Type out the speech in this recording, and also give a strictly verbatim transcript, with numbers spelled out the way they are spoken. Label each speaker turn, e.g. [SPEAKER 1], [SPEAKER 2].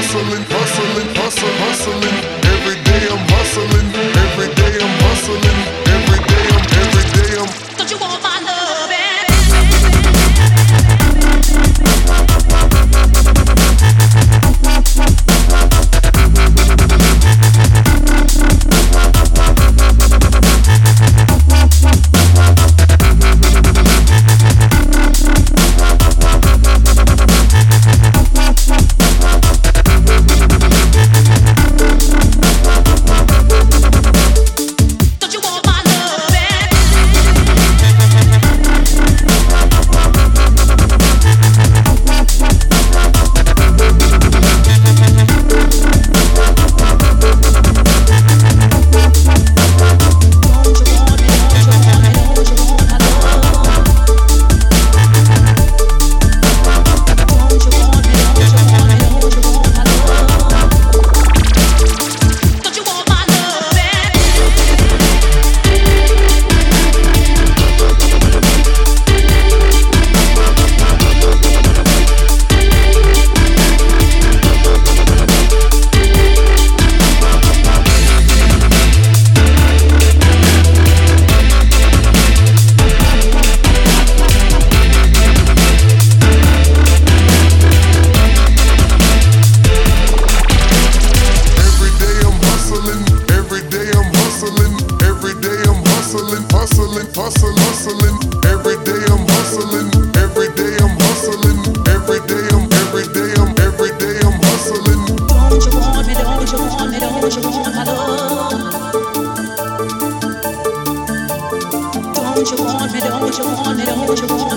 [SPEAKER 1] hustling, hustling, hustling, hustling. Every day I'm hustling, every day I'm hustling, every day I'm, every day I'm.
[SPEAKER 2] Don't you want my love? Hustling, hustling, hustling. Every day I'm hustling. Every day I'm hustling. Every day I'm, every day I'm, every day I'm hustling. Don't you want me? Don't you want me? Don't you want my love? Don't you want me? Don't you want me? Don't you want